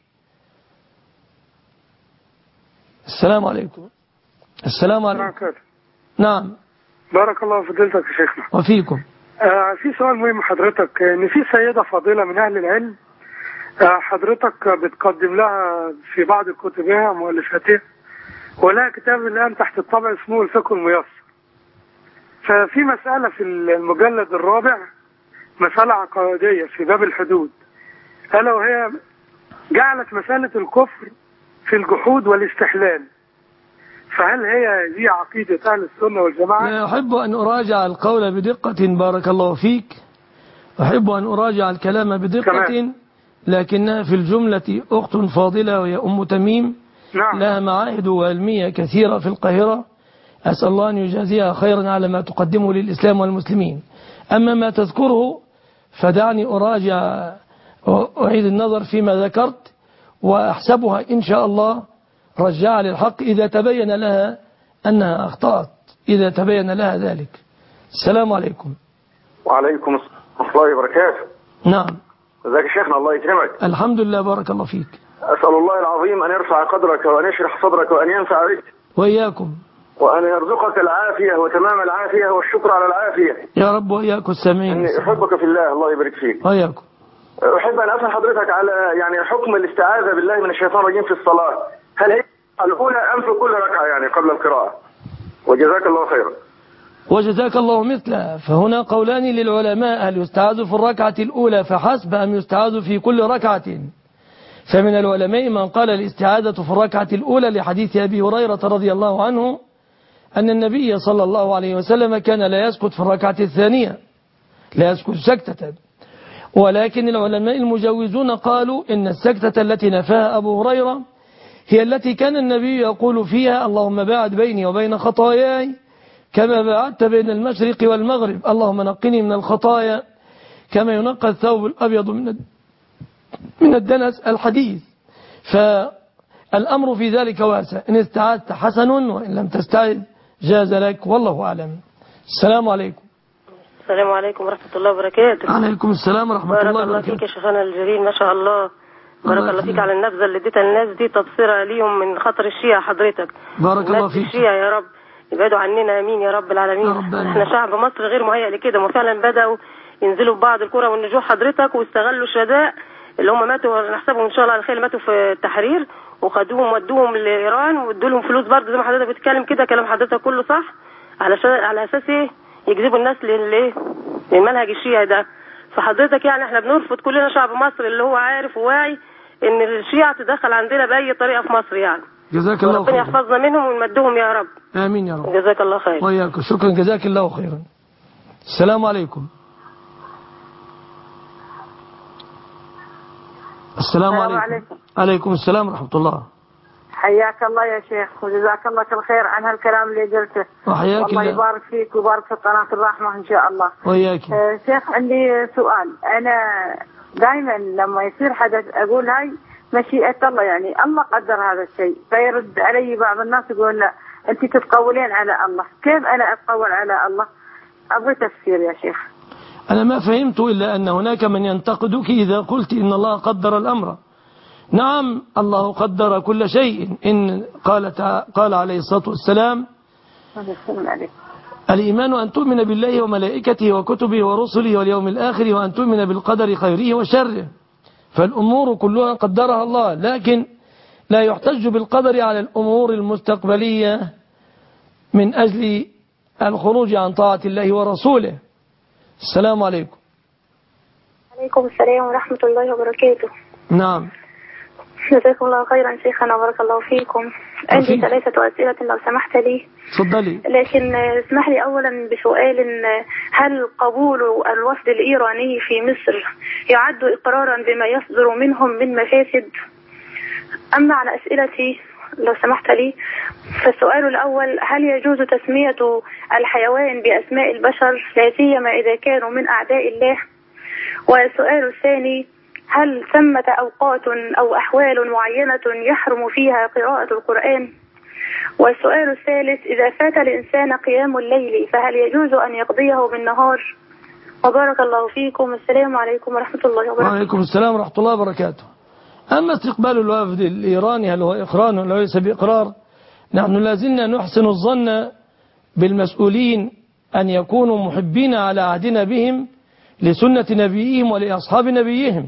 السلام عليكم. السلام عليكم. نعم. بارك الله في فضيلتك يا شيخنا. وفيكم. آه في سؤال مهم حضرتك، ان في سيدة فاضلة من اهل العلم آه حضرتك بتقدم لها في بعض كتبها مؤلفاتها، ولها كتاب الان تحت الطبع اسمه الفقه الميسر. ففي مسألة في المجلد الرابع، مسألة عقائدية في باب الحدود، ألا وهي جعلت مسألة الكفر في الجحود والاستحلال، فهل هي دي عقيدة أهل السنة والجماعة؟ أحب أن أراجع القول بدقة. بارك الله فيك. أحب أن أراجع الكلام بدقة كمان. لكنها في الجملة أخت فاضلة وهي أم تميم. نعم. لها معاهد علمية كثيرة في القاهرة، أسأل الله أن يجازيها خيرا على ما تقدمه للإسلام والمسلمين. أما ما تذكره فدعني أراجع وأعيد النظر فيما ذكرت، وأحسبها إن شاء الله رجع للحق إذا تبين لها أنها أخطأت، إذا تبين لها ذلك. السلام عليكم. وعليكم السلام ورحمة الله وبركاته. نعم. ازيك يا شيخنا؟ الله يكرمك. الحمد لله. بارك الله فيك. أسأل الله العظيم أن يرفع قدرك وأن يشرح صدرك وأن ينفع بك وإياكم، وأن يرزقك العافية وتمام العافية والشكر على العافية يا رب. وإياكم السامعين. إني أحبك في الله، الله يبارك فيك. وإياكم. أحب أن أسأل حضرتك على يعني حكم الاستعاذة بالله من الشيطان الرجيم في الصلاة، هل هي الأولى أم في كل ركعة يعني قبل القراءة؟ وجزاك الله خيرا. وجزاك الله مثله. فهنا قولان للعلماء، هل يستعاذ في الركعة الأولى فحسب أم يستعاذ في كل ركعة؟ فمن العلماء من قال الاستعاذة في الركعة الأولى لحديث أبي هريرة رضي الله عنه أن النبي صلى الله عليه وسلم كان لا يسكت في الركعة الثانية، لا يسكت سكتة. ولكن العلماء المجوزون قالوا إن السكتة التي نفاها أبو هريرة هي التي كان النبي يقول فيها اللهم باعد بيني وبين خطاياي كما باعدت بين المشرق والمغرب، اللهم نقني من الخطايا كما ينقى الثوب الأبيض من من الدنس الحديث. فالأمر في ذلك واسع، إن استعاذت حسن وإن لم تستعذ جاز لك، والله أعلم. السلام عليكم. السلام عليكم ورحمة الله وبركاته. عليكم السلام ورحمة الله وبركاته. بارك الله فيك يا شيخنا الجليل، ما شاء الله. بارك الله فيك على النبذة اللي اديتها للناس دي، تبصرة ليهم من خطر الشيعة حضرتك. بارك الله فيك. الشيعة يا رب يبعدوا عننا، امين يا رب العالمين. رب احنا شعب مصر غير مهيئ لكده، ما فعلا بدأوا ينزلوا في بعض الكرة والنجوح حضرتك، واستغلوا الشهداء اللي هم ماتوا، نحسبهم ان شاء الله على خير، ماتوا في التحرير، وخدوهم ودوهم لايران وادوا لهم فلوس برضه زي ما حضرتك بتتكلم كده. كلام حضرتك كله صح، علشان على اساس ايه؟ يجذبوا الناس للايه؟ للمنهج الشيعي ده. فحضرتك يعني احنا بنرفض كلنا شعب مصر اللي هو عارف وواعي ان الشيعة تدخل عندنا باي طريقه في مصر يعني. جزاك الله خيرا. ربنا يحفظنا منهم ويمدهم يا رب. امين يا رب. جزاك الله خير. وياك شكرا، جزاك الله خيرا. السلام عليكم. السلام عليكم. عليكم. عليكم السلام ورحمة الله. حياك الله يا شيخ، وجزاك الله كل خير عن هالكلام اللي قلته. وحياك الله الله. يبارك فيك ويبارك في قناة الرحمة إن شاء الله. وياك. آه شيخ عندي سؤال، أنا دائما لما يصير حدث أقول هاي مشيئة الله، يعني الله قدر هذا الشيء، فيرد علي بعض الناس يقول لا أنت تتقولين على الله. كيف أنا أتقول على الله؟ أبغى تفسير يا شيخ. أنا ما فهمت إلا أن هناك من ينتقدك إذا قلت إن الله قدر الأمر. نعم الله قدر كل شيء. إن قال, قال عليه الصلاة والسلام الإيمان أن تؤمن بالله وملائكته وكتبه ورسله واليوم الآخر وأن تؤمن بالقدر خيره وشره. فالأمور كلها قدرها الله، لكن لا يحتج بالقدر على الأمور المستقبلية من أجل الخروج عن طاعة الله ورسوله. السلام عليكم. عليكم السلام ورحمة الله وبركاته. نعم. جزاكم الله خيرا شيخنا بارك الله فيكم. عندي ثلاثة أسئلة لو سمحت لي. تفضلي. لكن اسمح لي أولا بسؤال، هل قبول الوفد الإيراني في مصر يعد إقرارا بما يصدر منهم من مفاسد؟ أما على أسئلتي لو سمحت لي، فالسؤال الأول، هل يجوز تسمية الحيوان بأسماء البشر لا سيما إذا كانوا من أعداء الله؟ والسؤال الثاني، هل ثمة أوقات أو أحوال معينة يحرم فيها قراءة القرآن؟ والسؤال الثالث، إذا فات الإنسان قيام الليل فهل يجوز أن يقضيه بالنهار؟ وبارك الله فيكم. السلام عليكم ورحمة الله وبركاته. وعليكم السلام ورحمة الله وبركاته. أما استقبال الوفد الإيراني هل هو إقرار ولا ليس بإقرار؟ نحن لازلنا نحسن الظن بالمسؤولين أن يكونوا محبين على عهدنا بهم لسنة نبيهم ولأصحاب نبيهم،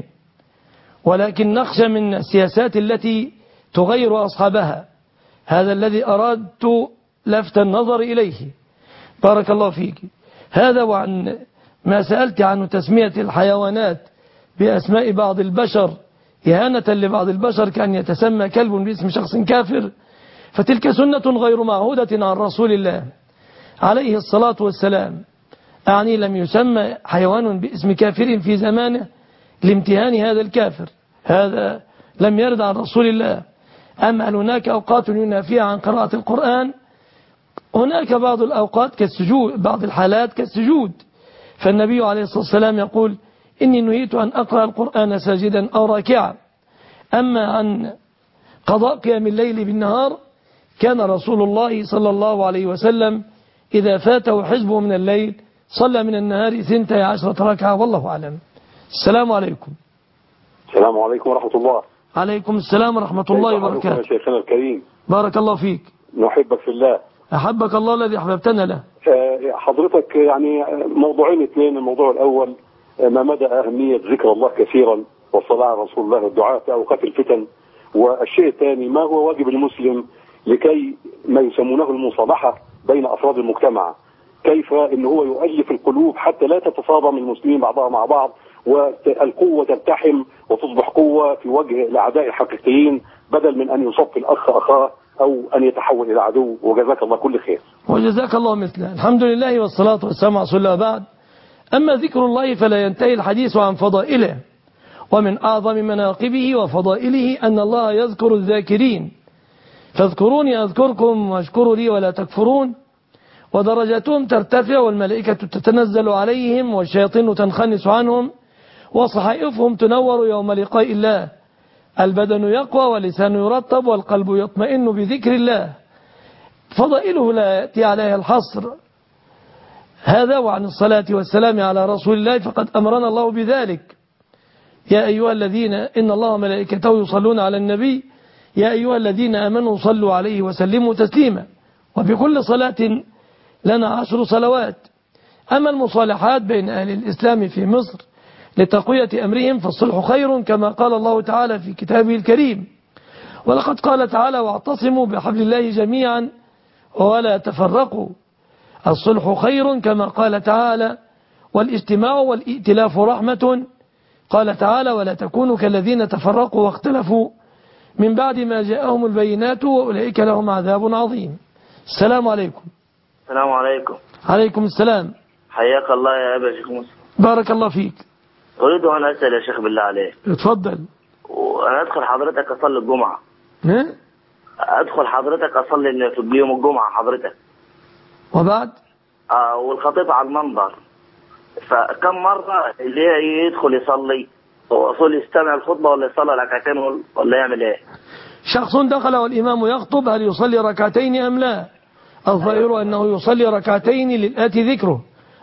ولكن نخشى من السياسات التي تغير أصحابها. هذا الذي أردت لفت النظر إليه. بارك الله فيك. هذا وعن ما سألت عن تسمية الحيوانات بأسماء بعض البشر إهانة لبعض البشر كأن يتسمى كلب باسم شخص كافر، فتلك سنة غير معهودة عن رسول الله عليه الصلاة والسلام. أعني لم يسمى حيوان باسم كافر في زمانه لامتهان هذا الكافر، هذا لم يرد عن رسول الله. أما هل هناك أوقات ينافيها عن قراءة القرآن؟ هناك بعض الأوقات كالسجود، بعض الحالات كالسجود، فالنبي عليه الصلاة والسلام يقول إني نهيت أن أقرأ القرآن ساجدا أو راكعا. أما عن قضاء قيام الليل بالنهار كان رسول الله صلى الله عليه وسلم إذا فاته حزبه من الليل صلى من النهار ثنتي عشرة ركعة والله أعلم. السلام عليكم. السلام عليكم ورحمة الله. عليكم السلام ورحمة الله وبركاته. يا شيخنا الكريم. بارك الله فيك. نحبك في الله. أحبك الله الذي أحببتنا له. حضرتك يعني موضوعين اثنين. الموضوع الأول ما مدى أهمية ذكر الله كثيرا والصلاة على رسول الله والدعاء في أوقات الفتن، والشيء الثاني ما هو واجب المسلم لكي ما يسمونه المصالحة بين أفراد المجتمع، كيف إن هو يؤلف القلوب حتى لا تتصادم المسلمين بعضها مع بعض والقوة تلتحم وتصبح قوة في وجه الأعداء الحقيقيين بدل من أن يصف الأخ أخاه أو أن يتحول إلى عدو. وجزاك الله كل خير. وجزاك الله مثله. الحمد لله والصلاة والسلام على رسول الله. بعد، أما ذكر الله فلا ينتهي الحديث عن فضائله، ومن أعظم مناقبه وفضائله أن الله يذكر الذاكرين، فاذكروني أذكركم واشكروا لي ولا تكفرون، ودرجاتهم ترتفع والملائكة تتنزل عليهم والشياطين تنخنس عنهم وصحائفهم تنور يوم لقاء الله. البدن يقوى واللسان يرطب والقلب يطمئن بذكر الله. فضائله لا يأتي عليها الحصر. هذا وعن الصلاة والسلام على رسول الله فقد أمرنا الله بذلك. يا أيها الذين إن الله ملائكته يصلون على النبي يا أيها الذين آمنوا صلوا عليه وسلموا تسليما. وبكل صلاة لنا عشر صلوات. أما المصالحات بين أهل الإسلام في مصر لتقوية أمرهم فالصلح خير كما قال الله تعالى في كتابه الكريم. ولقد قال تعالى واعتصموا بحبل الله جميعا ولا تفرقوا. الصلح خير كما قال تعالى والاجتماع والائتلاف رحمة. قال تعالى ولا تكونوا كالذين تفرقوا واختلفوا من بعد ما جاءهم البينات وأولئك لهم عذاب عظيم. السلام عليكم. السلام عليكم. عليكم السلام. حياك الله يا أبا شيخ موسى. بارك الله فيك. أريد أن أسأل يا شيخ بالله عليك. اتفضل. وأنا أدخل حضرتك أصلي الجمعة. ها؟ أدخل حضرتك أصلي في يوم الجمعة حضرتك. وبعد؟ آه والخطيب على المنبر. فكم مرة اللي يدخل يصلي وأصل يستمع الخطبة ولا يصلي ركعتين ولا يعمل إيه؟ شخص دخل والإمام يخطب هل يصلي ركعتين أم لا؟ الظاهر أنه يصلي ركعتين للآتي ذكره.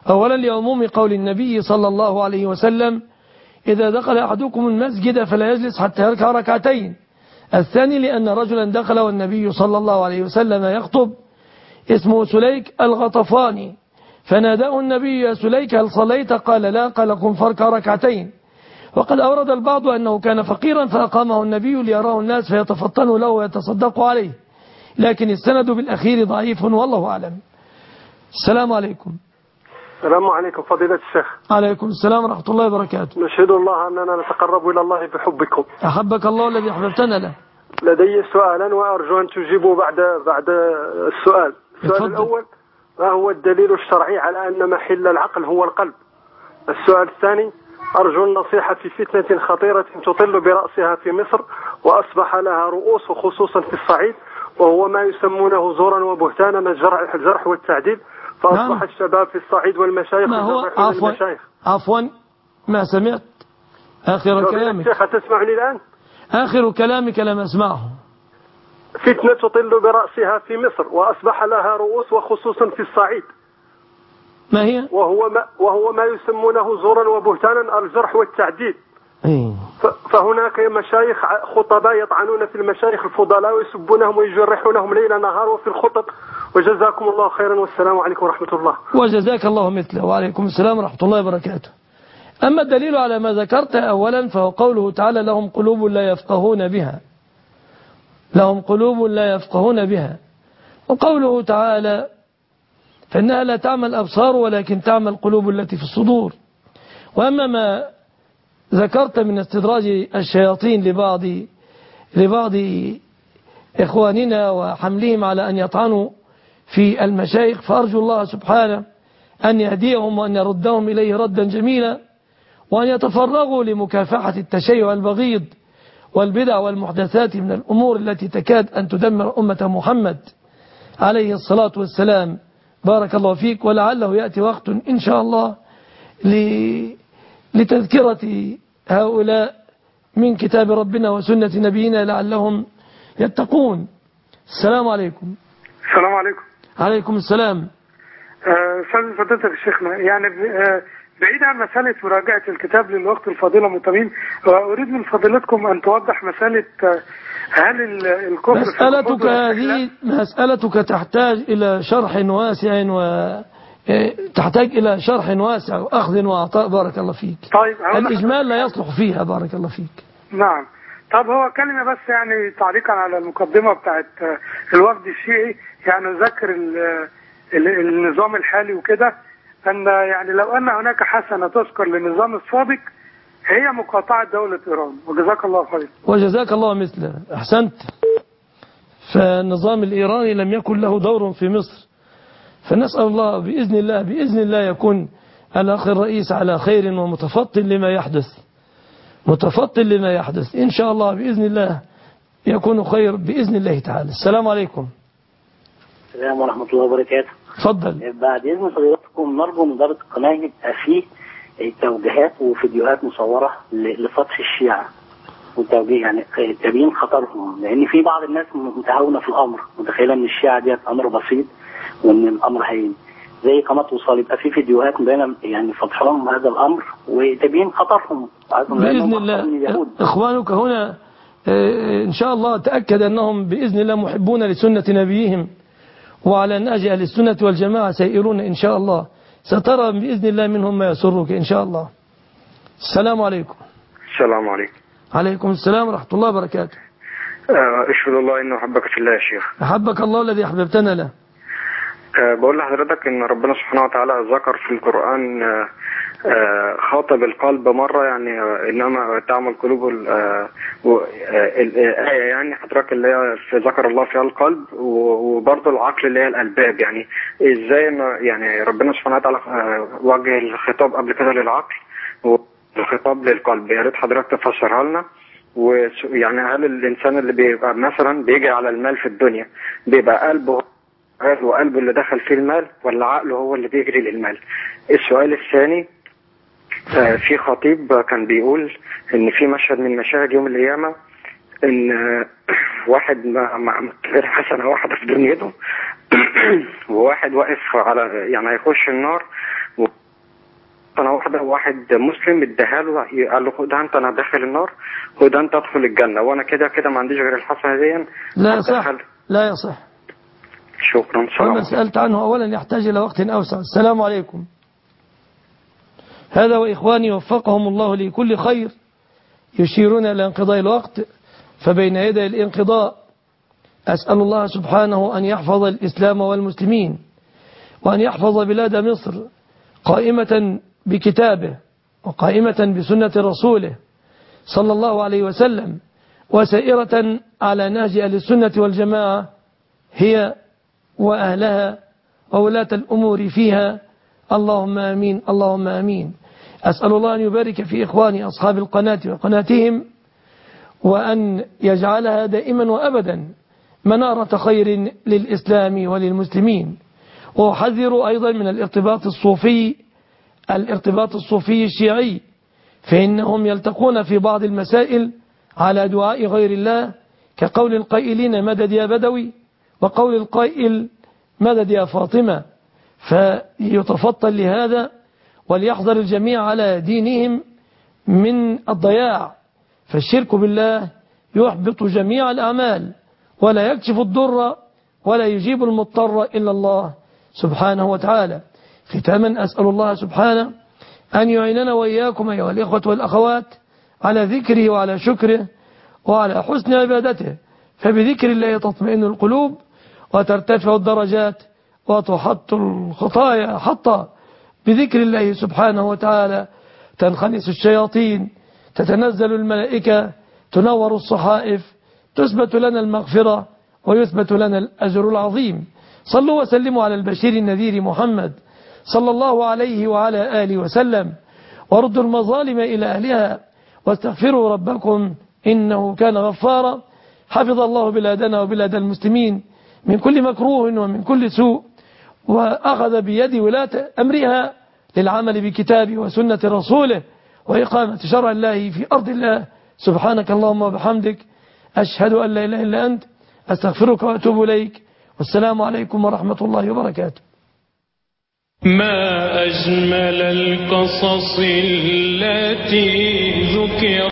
أولا لعموم قول النبي صلى الله عليه وسلم إذا دخل أحدكم المسجد فلا يجلس حتى يركع ركعتين. الثاني لأن رجلا دخل والنبي صلى الله عليه وسلم يخطب اسمه سليك الغطفاني فناداه النبي يا سليك هل صليت؟ قال لا، قال قم فاركع ركعتين. وقد أورد البعض أنه كان فقيرا فأقامه النبي ليراه الناس فيتفطنوا له ويتصدق عليه، لكن السند بالأخير ضعيف والله أعلم. السلام عليكم. السلام عليكم فضيلة الشيخ. عليكم السلام ورحمة الله وبركاته. نشهد الله أننا نتقرب إلى الله بحبكم. أحبك الله الذي أحببتنا له. لدي سؤالا وأرجو أن تجيبوا بعد بعد السؤال. السؤال الأول ما هو الدليل الشرعي على أن محل العقل هو القلب؟ السؤال الثاني أرجو النصيحة في فتنة خطيرة تطل برأسها في مصر وأصبح لها رؤوس وخصوصا في الصعيد، وهو ما يسمونه زورا وبهتانا الجرح, الجرح والتعديل، فأصبح نعم. الشباب في الصعيد والمشايخ ما هو عفوا المشايخ. عفوا ما سمعت آخر كلامك. شيخ تسمعني الآن؟ آخر كلامك لم أسمعه. فتنة تطل برأسها في مصر وأصبح لها رؤوس وخصوصا في الصعيد. ما هي؟ وهو ما, وهو ما يسمونه زورا وبهتانا الجرح والتعديل. أيه. فهناك مشايخ خطباء يطعنون في المشايخ الفضلاء ويسبونهم ويجرحونهم ليل نهار وفي الخطب، وجزاكم الله خيرا والسلام عليكم ورحمة الله. وجزاك الله مثله وعليكم السلام ورحمة الله وبركاته. أما الدليل على ما ذكرت أولا فهو قوله تعالى لهم قلوب لا يفقهون بها، لهم قلوب لا يفقهون بها، وقوله تعالى فإنها لا تعمى الأبصار ولكن تعمى القلوب التي في الصدور. وأما ما ذكرت من استدراج الشياطين لبعض لبعض إخواننا وحملهم على أن يطعنوا في المشايخ فأرجو الله سبحانه أن يهديهم وأن يردهم إليه ردا جميلا، وأن يتفرغوا لمكافحة التشيع البغيض والبدع والمحدثات من الأمور التي تكاد أن تدمر أمة محمد عليه الصلاة والسلام. بارك الله فيك. ولعله يأتي وقت إن شاء الله لتذكرة هؤلاء من كتاب ربنا وسنة نبينا لعلهم يتقون. السلام عليكم. السلام عليكم. عليكم السلام. أستاذ فضيلتك الشيخنا، يعني بعيد عن مسألة مراجعة الكتاب للوقت الفضيلة متمين، أريد من فضيلتكم أن توضح مسألة هل الكفر مسألتك هذه مسألتك تحتاج إلى شرح واسع و تحتاج إلى شرح واسع وأخذ وعطاء. بارك الله فيك. طيب الإجمال لا يصلح فيها. بارك الله فيك. نعم. طب هو كلمة بس يعني تعليقا على المقدمة بتاعت الوفد الشيعي، يعني ذكر النظام الحالي وكده، أن يعني لو أن هناك حسنة تذكر للنظام السابق هي مقاطعة دولة إيران. وجزاك الله خير. وجزاك الله مثله. أحسنت. فالنظام الإيراني لم يكن له دور في مصر، فنسأل الله بإذن الله بإذن الله يكون الأخ الرئيس على خير ومتفطن لما يحدث، متفطن لما يحدث إن شاء الله بإذن الله يكون خير بإذن الله تعالى. السلام عليكم. السلام ورحمة الله وبركاته. تفضل. بعد إذن حضراتكم نرجو من إدارة القناة يبقى فيه توجيهات وفيديوهات مصورة لسطح الشيعة وتوجيه يعني تبيين خطرهم، لأن في بعض الناس متهاونة في الأمر، متخيلة إن الشيعة ديت أمر بسيط وإن الأمر هين زي قناة وصال، يبقى في فيديوهات مبينة يعني فتح لهم هذا الأمر وتبيين خطرهم بإذن الله. إخوانك هنا إن شاء الله تأكد أنهم بإذن الله محبون لسنة نبيهم، وعلى نهج أهل السنة والجماعة سائرون إن شاء الله. سترى بإذن الله منهم ما يسرك إن شاء الله. السلام عليكم. السلام عليكم. عليكم السلام ورحمة الله وبركاته. أشهد الله إنه أحبك في الله يا شيخ. أحبك الله الذي أحببتنا له. أه بقول لحضرتك إن ربنا سبحانه وتعالى ذكر في القرآن أه أه خاطب القلب مرة، يعني أه إنما تعمل قلوب الآية، يعني حضرتك اللي هي في ذكر الله فيها القلب، وبرضه العقل اللي هي الألباب. يعني إزاي يعني ربنا سبحانه وتعالى أه وجه الخطاب قبل كده للعقل والخطاب للقلب؟ يا ريت حضرتك تفسرها لنا. ويعني هل الإنسان اللي بيبقى مثلا بيجي على المال في الدنيا بيبقى قلبه وقلبه اللي دخل فيه المال، ولا عقله هو اللي بيجري للمال؟ السؤال الثاني، في خطيب كان بيقول ان في مشهد من مشاهد يوم القيامة ان واحد مع غير حسنة واحدة في دنيته وواحد واقف على يعني هيخش النار واحدة واحد مسلم اداها له، قال له خد انت انا داخل النار، خد انت ادخل الجنة، وانا كده كده ما عنديش غير الحسنة دي. لا يصح، لا يصح. شكرا. سلام. وما سألت عنه أولا يحتاج إلى وقت أوسع. السلام عليكم. هذا وإخواني وفقهم الله لكل خير يشيرون إلى انقضاء الوقت، فبين يدي الانقضاء أسأل الله سبحانه أن يحفظ الإسلام والمسلمين، وأن يحفظ بلاد مصر قائمة بكتابه وقائمة بسنة رسوله صلى الله عليه وسلم، وسائرة على نهج أهل السنة والجماعة هي وأهلها وولاة الأمور فيها. اللهم آمين، اللهم آمين. أسأل الله أن يبارك في إخواني أصحاب القناة وقناتهم، وأن يجعلها دائما وأبدا منارة خير للإسلام وللمسلمين. وأحذر أيضا من الارتباط الصوفي الارتباط الصوفي الشيعي، فإنهم يلتقون في بعض المسائل على دعاء غير الله، كقول القائلين مدد يا بدوي، وقول القائل مدد يا فاطمة. فيتفطن لهذا وليحذر الجميع على دينهم من الضياع، فالشرك بالله يحبط جميع الأعمال، ولا يكشف الضر ولا يجيب المضطر إلا الله سبحانه وتعالى. ختاما أسأل الله سبحانه أن يعيننا وإياكم أيها الإخوة والأخوات على ذكره وعلى شكره وعلى حسن عبادته، فبذكر الله تطمئن القلوب وترتفع الدرجات وتحط الخطايا حطا. بذكر الله سبحانه وتعالى تنخنس الشياطين، تتنزل الملائكة، تنور الصحائف، تثبت لنا المغفرة ويثبت لنا الأجر العظيم. صلوا وسلموا على البشير النذير محمد صلى الله عليه وعلى آله وسلم، وردوا المظالم إلى أهلها، واستغفروا ربكم إنه كان غفارا. حفظ الله بلادنا وبلاد المسلمين من كل مكروه ومن كل سوء، وأخذ بيد ولاة أمرها للعمل بكتابه وسنة رسوله وإقامة شرع الله في أرض الله. سبحانك اللهم وبحمدك، أشهد أن لا إله إلا أنت، أستغفرك وأتوب إليك، والسلام عليكم ورحمة الله وبركاته. ما أجمل القصص التي ذكر